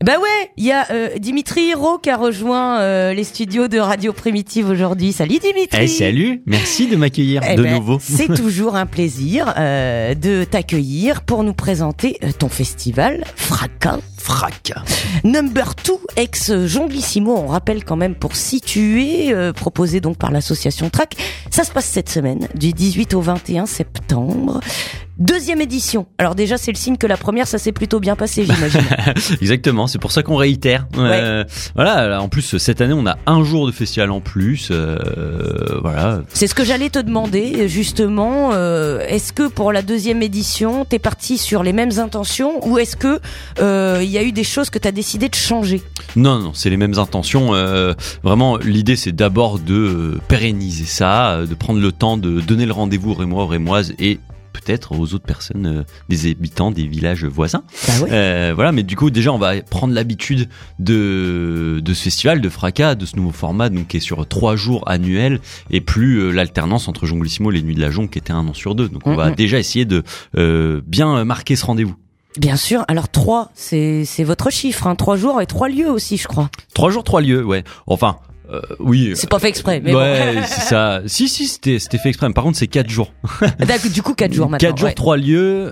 Bah ouais, il y a Dimitri Hérault qui a rejoint les studios de Radio Primitive aujourd'hui. Salut Dimitri. Salut, merci de m'accueillir nouveau. C'est toujours un plaisir de t'accueillir pour nous présenter ton festival Fracas. Number 2 ex Jonglissimo, on rappelle quand même pour situer, proposé donc par l'association Track. Ça se passe cette semaine, du 18 au 21 septembre. Deuxième édition. Alors déjà, c'est le signe que la première, ça s'est plutôt bien passé, j'imagine. Exactement, c'est pour ça qu'on réitère. Ouais. Voilà, en plus, cette année, on a un jour de festival en plus. Voilà. C'est ce que j'allais te demander, justement. Est-ce que pour la deuxième édition, t'es parti sur les mêmes intentions ou est-ce que il y a eu des choses que t'as décidé de changer ? Non, c'est les mêmes intentions. Vraiment, l'idée, c'est d'abord de pérenniser ça, de prendre le temps de donner le rendez-vous aux Rémois, aux Rémoises et peut-être aux autres personnes, des habitants des villages voisins. Bah ouais. Voilà, mais du coup déjà on va prendre l'habitude de ce festival, de Fracas, de ce nouveau format donc qui est sur 3 jours annuels et plus l'alternance entre Jonglissimo et les Nuits de la Jongle qui était 1 an sur 2. Donc on va déjà essayer de bien marquer ce rendez-vous. Bien sûr. Alors 3, c'est votre chiffre, hein. 3 jours et 3 lieux aussi, je crois. 3 jours, 3 lieux, ouais. Enfin. Oui. C'est pas fait exprès, mais ouais, bon. C'est ça. Si, c'était fait exprès. Par contre, c'est 4 jours. D'accord, du coup, 4 jours maintenant. 4 jours, ouais. 3 lieux,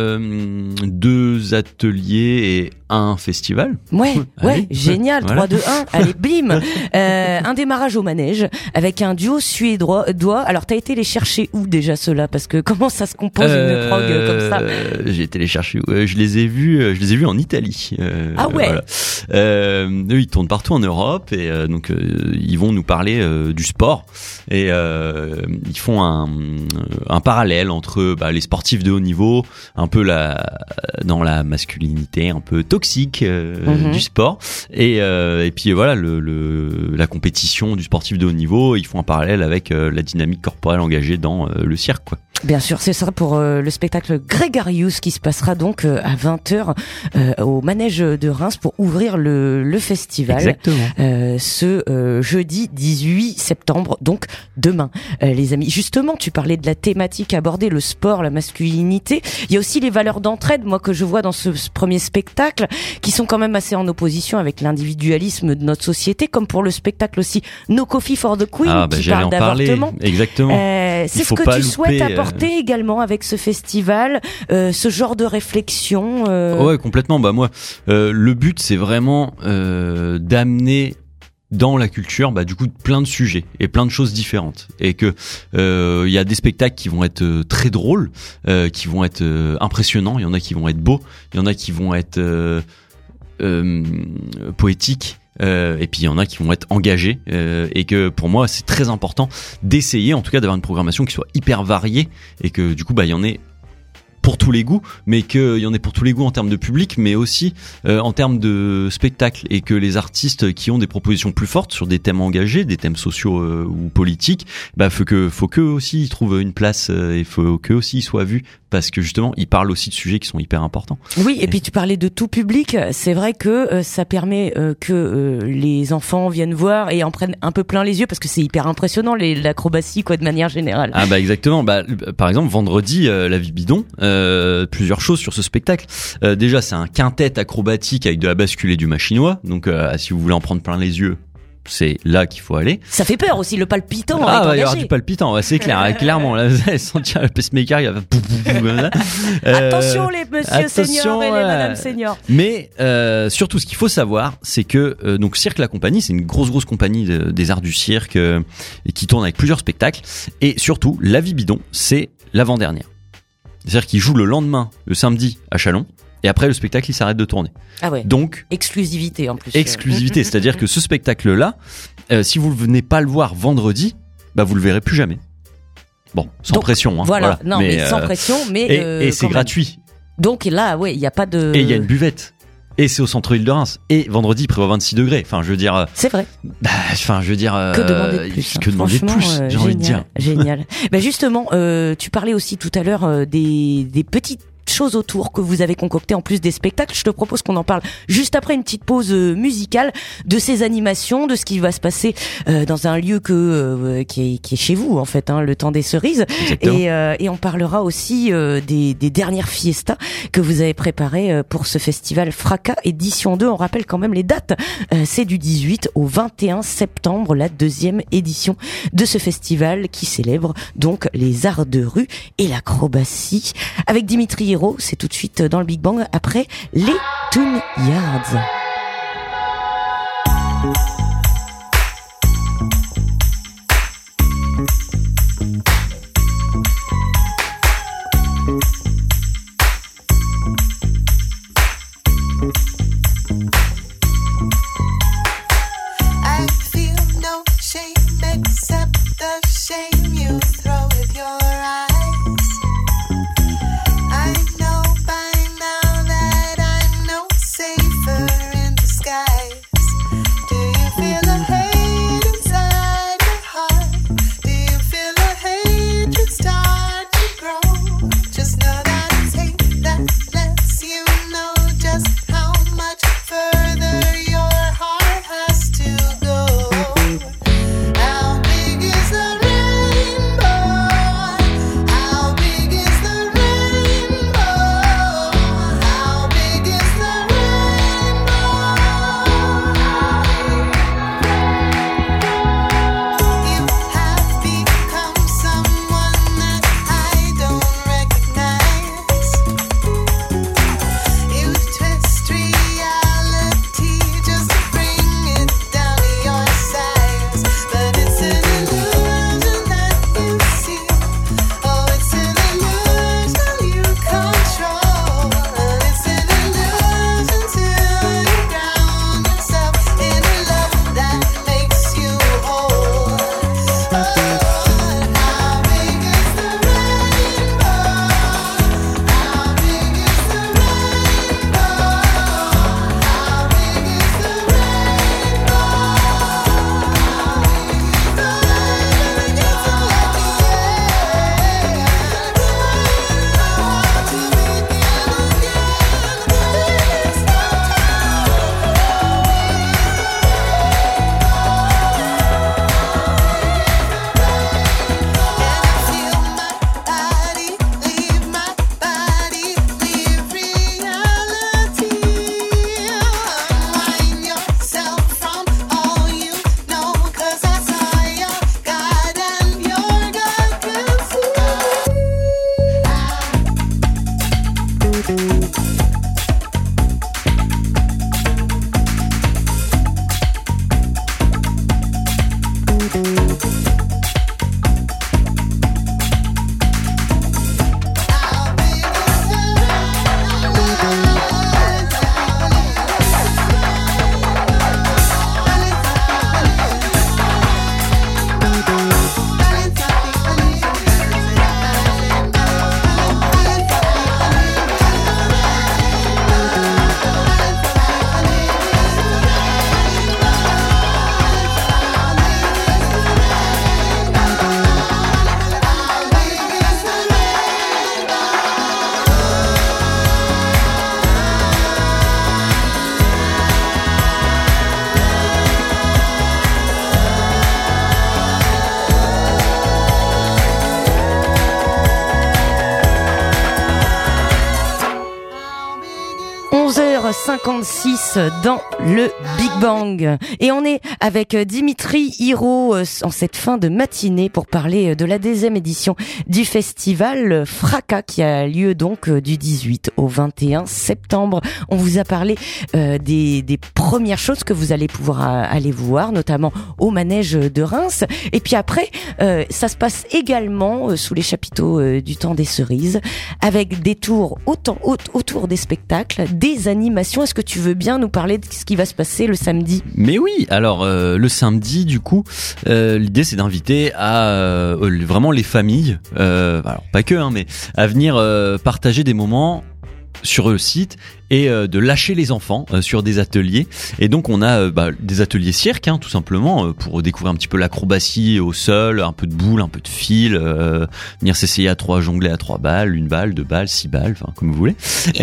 2 ateliers et 1 festival. Ouais, Allez. génial. Voilà. 3, 2, 1. Allez, blim. Un démarrage au manège avec un duo suédois. Alors, t'as été les chercher où déjà ceux-là? Parce que comment ça se compose une prog comme ça? J'ai été les chercher où? Je les ai vus en Italie. Ah ouais. Voilà. Eux, ils tournent partout en Europe et donc ils vont nous parler du sport et ils font un parallèle entre les sportifs de haut niveau, un peu dans la masculinité un peu toxique du sport et puis voilà la compétition du sportif de haut niveau. Ils font un parallèle avec la dynamique corporelle engagée dans le cirque, quoi. Bien sûr, c'est ça pour le spectacle Gregarious qui se passera donc à 20h au manège de Reims pour ouvrir le festival. Exactement. Ce jeudi 18 septembre, donc demain. Les amis, justement, tu parlais de la thématique abordée, le sport, la masculinité. Il y a aussi les valeurs d'entraide, moi, que je vois dans ce premier spectacle, qui sont quand même assez en opposition avec l'individualisme de notre société, comme pour le spectacle aussi No Coffee for the Queen, qui parle d'avortement. Exactement. C'est ce que tu souhaites apporter également avec ce festival, ce genre de réflexion. Ouais, complètement. Moi, le but, c'est vraiment d'amener dans la culture, du coup, plein de sujets et plein de choses différentes. Et que il y a des spectacles qui vont être très drôles, qui vont être impressionnants. Il y en a qui vont être beaux. Il y en a qui vont être poétiques. Et puis il y en a qui vont être engagés et que pour moi c'est très important d'essayer en tout cas d'avoir une programmation qui soit hyper variée et que du coup il y en ait pour tous les goûts, mais qu'il y en ait pour tous les goûts en termes de public, mais aussi en termes de spectacle, et que les artistes qui ont des propositions plus fortes sur des thèmes engagés, des thèmes sociaux ou politiques, faut qu'eux aussi ils trouvent une place et faut qu'eux aussi ils soient vus, parce que justement ils parlent aussi de sujets qui sont hyper importants. Oui, et puis tu parlais de tout public, c'est vrai que ça permet que les enfants viennent voir et en prennent un peu plein les yeux, parce que c'est hyper impressionnant l'acrobatie de manière générale. Ah exactement, par exemple vendredi La Vie Bidon, plusieurs choses sur ce spectacle. Déjà c'est un quintet acrobatique avec de la bascule et du machinois, donc si vous voulez en prendre plein les yeux, c'est là qu'il faut aller. Ça fait peur aussi, le palpitant. Il va y avoir du palpitant, c'est clair, clairement. Là, sentir le pacemaker, il va. Attention les messieurs seniors et les madames seniors. Mais surtout, ce qu'il faut savoir, c'est que donc Cirque la Compagnie, c'est une grosse compagnie des arts du cirque et qui tourne avec plusieurs spectacles. Et surtout, La Vie Bidon, c'est l'avant-dernière. C'est-à-dire qu'ils jouent le lendemain, le samedi, à Châlons. Et après, le spectacle, il s'arrête de tourner. Ah ouais. Donc, exclusivité en plus. Exclusivité, c'est-à-dire que ce spectacle-là, si vous ne venez pas le voir vendredi, vous le verrez plus jamais. Bon, sans pression. Hein, voilà. Non, mais sans pression, mais et c'est gratuit. Donc là, il y a pas de. Et il y a une buvette. Et c'est au centre-ville de Reims. Et vendredi, il prévoit 26 degrés. Enfin, je veux dire. C'est vrai. Que demander de plus. Que demander de plus, j'ai envie de dire. Génial. Justement, tu parlais aussi tout à l'heure des petites choses autour que vous avez concoctées en plus des spectacles. Je te propose qu'on en parle juste après une petite pause musicale de ces animations, de ce qui va se passer dans un lieu qui est chez vous en fait, le temps des cerises. Et on parlera aussi des dernières fiestas que vous avez préparées pour ce festival Fracas édition 2. On rappelle quand même les dates. C'est du 18 au 21 septembre, la deuxième édition de ce festival qui célèbre donc les arts de rue et l'acrobatie. Avec Dimitri Hiro, c'est tout de suite dans le Big Bang après les Toon Yards. Shame you throw with your eyes. I know by now that I'm no safer in disguise. Do you feel the hate inside your heart? Do you feel the hatred start to grow? Just know that it's hate that lets you know just how much further your heart has to go. How big is the dans le Big Bang. Et on est avec Dimitri Hiro en cette fin de matinée pour parler de la deuxième édition du festival Fracas qui a lieu donc du 18 au 21 septembre. On vous a parlé des premières choses que vous allez pouvoir aller voir, notamment au manège de Reims. Et puis après, ça se passe également sous les chapiteaux du temps des cerises avec des tours autour des spectacles, des animations. Est-ce que tu veux bien nous parler de ce qui va se passer le samedi? Mais oui, alors le samedi du coup, l'idée c'est d'inviter à vraiment les familles, alors pas que, mais à venir partager des moments sur le site et de lâcher les enfants sur des ateliers. Et donc on a des ateliers cirque, tout simplement, pour découvrir un petit peu l'acrobatie au sol, un peu de boule, un peu de fil, venir s'essayer à jongler à 3 balles, 1 balle, 2 balles, 6 balles, enfin comme vous voulez.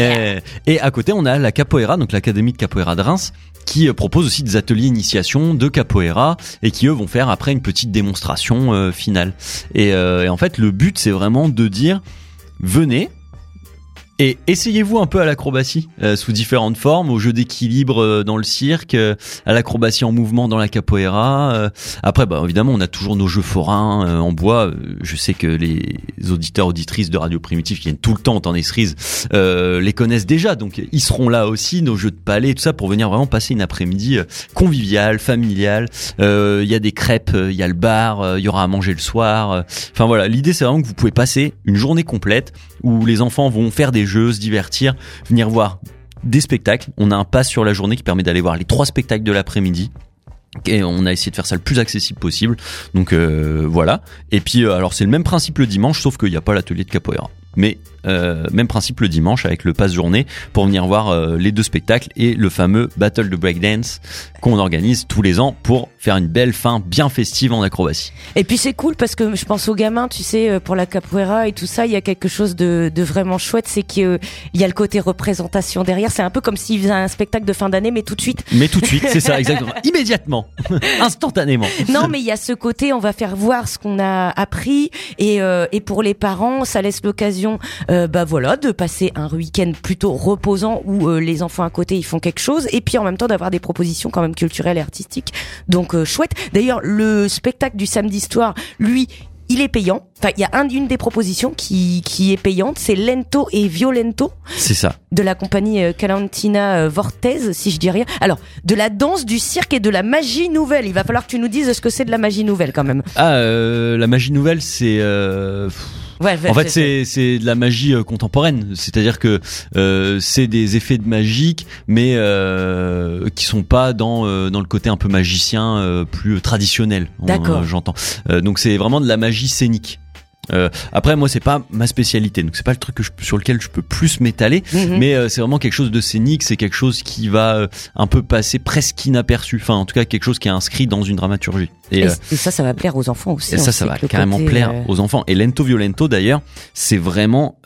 Et à côté on a la capoeira, donc l'académie de capoeira de Reims, qui propose aussi des ateliers initiation de capoeira et qui eux vont faire après une petite démonstration finale. Et en fait le but c'est vraiment de dire venez et essayez-vous un peu à l'acrobatie sous différentes formes, au jeu d'équilibre dans le cirque, à l'acrobatie en mouvement dans la capoeira. Après, évidemment, on a toujours nos jeux forains en bois. Je sais que les auditeurs, auditrices de Radio Primitive qui viennent tout le temps au temps des cerises les connaissent déjà, donc ils seront là aussi, nos jeux de palais, tout ça, pour venir vraiment passer une après-midi conviviale, familiale. Il y a des crêpes, il y a le bar, il y aura à manger le soir. Enfin voilà, l'idée c'est vraiment que vous pouvez passer une journée complète où les enfants vont faire des jeux, se divertir, venir voir des spectacles. On a un pass sur la journée qui permet d'aller voir les 3 spectacles de l'après-midi. Et on a essayé de faire ça le plus accessible possible. Donc voilà. Et puis alors c'est le même principe le dimanche, sauf qu'il n'y a pas l'atelier de capoeira. Mais même principe le dimanche avec le pass journée pour venir voir les 2 spectacles et le fameux battle de breakdance qu'on organise tous les ans pour faire une belle fin bien festive en acrobatie. Et puis c'est cool parce que je pense aux gamins, tu sais, pour la capoeira et tout ça, il y a quelque chose de vraiment chouette, c'est qu'il y a le côté représentation derrière. C'est un peu comme s'ils faisaient un spectacle de fin d'année, mais tout de suite. Mais tout de suite, c'est ça, exactement. Immédiatement, instantanément. Non, mais il y a ce côté, on va faire voir ce qu'on a appris et pour les parents, ça laisse l'occasion de passer un week-end plutôt reposant où les enfants à côté ils font quelque chose et puis en même temps d'avoir des propositions quand même culturelles et artistiques, donc chouette. D'ailleurs le spectacle du samedi soir, lui, il est payant. Enfin, il y a une des propositions qui est payante, c'est Lento et Violento. C'est ça. De la compagnie Calantina Vortez, si je dis rien. Alors, de la danse, du cirque et de la magie nouvelle. Il va falloir que tu nous dises ce que c'est de la magie nouvelle quand même. La magie nouvelle, c'est en fait, c'est de la magie contemporaine, c'est-à-dire que c'est des effets de magique, mais qui sont pas dans le côté un peu magicien plus traditionnel. D'accord. J'entends. Donc c'est vraiment de la magie scénique. Après moi c'est pas ma spécialité, donc c'est pas le truc sur lequel je peux plus m'étaler, mais c'est vraiment quelque chose de scénique, c'est quelque chose qui va un peu passer presque inaperçu, enfin en tout cas quelque chose qui est inscrit dans une dramaturgie. Et ça va plaire aux enfants aussi. Et ça va carrément plaire aux enfants. Et Lento Violento d'ailleurs, c'est vraiment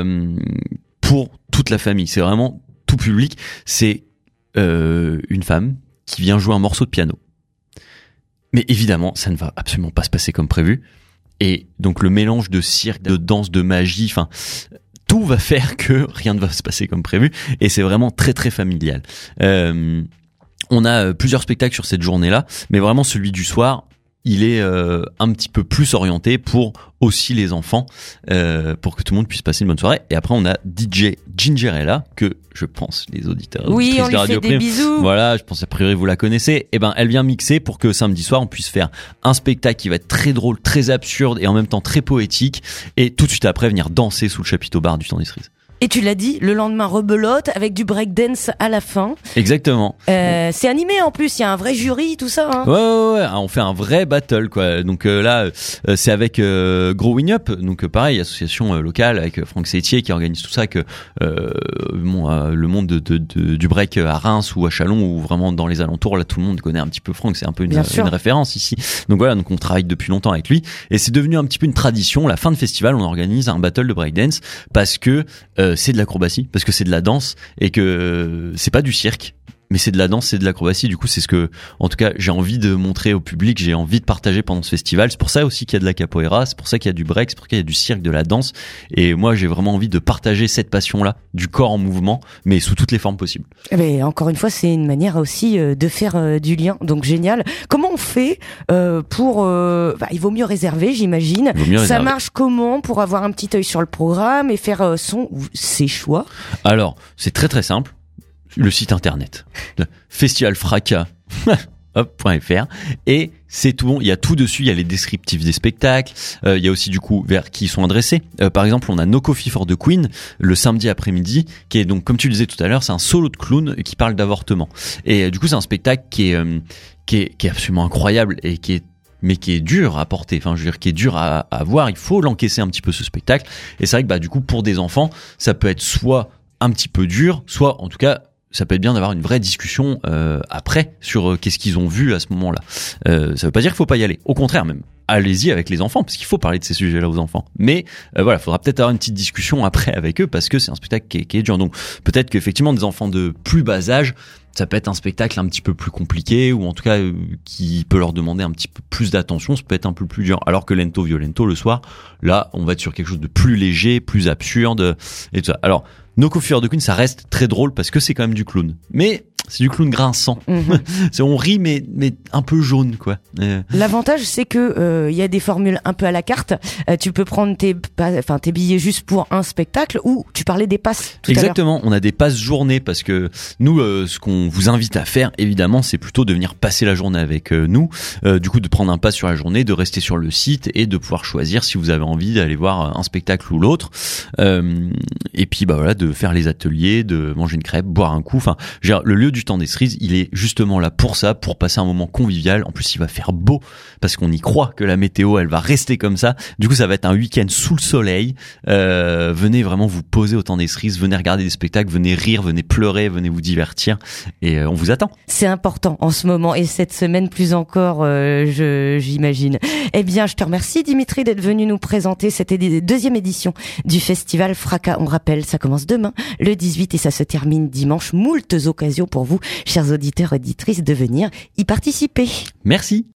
pour toute la famille, c'est vraiment tout public. C'est une femme qui vient jouer un morceau de piano. Mais évidemment, ça ne va absolument pas se passer comme prévu. Et donc le mélange de cirque, de danse, de magie, enfin tout va faire que rien ne va se passer comme prévu. Et c'est vraiment très très familial. On a plusieurs spectacles sur cette journée-là, mais vraiment celui du soir, il est un petit peu plus orienté pour aussi les enfants, pour que tout le monde puisse passer une bonne soirée. Et après on a DJ Gingerella, que je pense les auditeurs on lui de Radio fait Prime, des bisous. voilà, je pense a priori vous la connaissez. Et ben elle vient mixer pour que samedi soir on puisse faire un spectacle qui va être très drôle, très absurde et en même temps très poétique, et tout de suite après venir danser sous le chapiteau bar du Temps des Cerises. Et tu l'as dit, le lendemain rebelote avec du breakdance à la fin. Exactement. C'est animé en plus, il y a un vrai jury, tout ça. Hein. Ouais, on fait un vrai battle quoi. Donc là, c'est avec Growing Up, donc pareil, association locale avec Franck Sétier qui organise tout ça, que le monde du break à Reims ou à Châlons ou vraiment dans les alentours, là tout le monde connaît un petit peu Franck, c'est un peu une référence ici. Donc voilà, donc on travaille depuis longtemps avec lui et c'est devenu un petit peu une tradition. La fin de festival, on organise un battle de breakdance parce que c'est de l'acrobatie, parce que c'est de la danse et que c'est pas du cirque, mais c'est de la danse, c'est de l'acrobatie. Du coup, c'est ce que, en tout cas, j'ai envie de montrer au public, j'ai envie de partager pendant ce festival. C'est pour ça aussi qu'il y a de la capoeira, c'est pour ça qu'il y a du break, c'est pour ça qu'il y a du cirque, de la danse. Et moi, j'ai vraiment envie de partager cette passion-là, du corps en mouvement, mais sous toutes les formes possibles. Mais encore une fois, c'est une manière aussi de faire du lien, donc génial. Comment on fait pour... il vaut mieux réserver, j'imagine. Ça marche comment pour avoir un petit œil sur le programme et faire son ou ses choix? Alors, c'est très très simple. Le site internet, festivalfracas.fr, et c'est tout bon. Il y a tout dessus, il y a les descriptifs des spectacles, il y a aussi du coup vers qui ils sont adressés. Par exemple, on a No Coffee for the Queen le samedi après-midi, qui est donc, comme tu le disais tout à l'heure, c'est un solo de clown qui parle d'avortement. Et du coup, c'est un spectacle qui est absolument incroyable et qui est dur à porter, enfin je veux dire qui est dur à voir. Il faut l'encaisser un petit peu ce spectacle. Et c'est vrai que du coup pour des enfants, ça peut être soit un petit peu dur, soit en tout cas ça peut être bien d'avoir une vraie discussion après sur qu'est-ce qu'ils ont vu à ce moment-là. Ça veut pas dire qu'il faut pas y aller. Au contraire même, allez-y avec les enfants parce qu'il faut parler de ces sujets-là aux enfants. Mais voilà, faudra peut-être avoir une petite discussion après avec eux parce que c'est un spectacle qui est dur. Donc peut-être qu'effectivement des enfants de plus bas âge, ça peut être un spectacle un petit peu plus compliqué ou en tout cas qui peut leur demander un petit peu plus d'attention, ça peut être un peu plus dur. Alors que Lento Violento le soir, là on va être sur quelque chose de plus léger, plus absurde et tout ça. Alors No Coffee for the Queen, ça reste très drôle parce que c'est quand même du clown. Mais c'est du clown grinçant. On rit mais un peu jaune quoi. L'avantage c'est que y a des formules un peu à la carte. Tu peux prendre tes billets juste pour un spectacle ou tu parlais des passes tout Exactement, à l'heure. on a des passes journées parce que nous ce qu'on vous invite à faire évidemment c'est plutôt de venir passer la journée avec nous, du coup de prendre un pass sur la journée, de rester sur le site et de pouvoir choisir si vous avez envie d'aller voir un spectacle ou l'autre. Et puis bah voilà, de faire les ateliers, de manger une crêpe, boire un coup, enfin le lieu du temps des cerises, il est justement là pour ça, pour passer un moment convivial. En plus, il va faire beau parce qu'on y croit que la météo, elle va rester comme ça. Du coup, ça va être un week-end sous le soleil. Venez vraiment vous poser au temps des cerises, venez regarder des spectacles, venez rire, venez pleurer, venez vous divertir et on vous attend. C'est important en ce moment et cette semaine plus encore, j'imagine. Eh bien, je te remercie Dimitri d'être venu nous présenter cette deuxième édition du festival Fracas. On rappelle, ça commence demain, le 18 et ça se termine dimanche. Moultes occasions pour vous, chers auditeurs et auditrices, de venir y participer. Merci.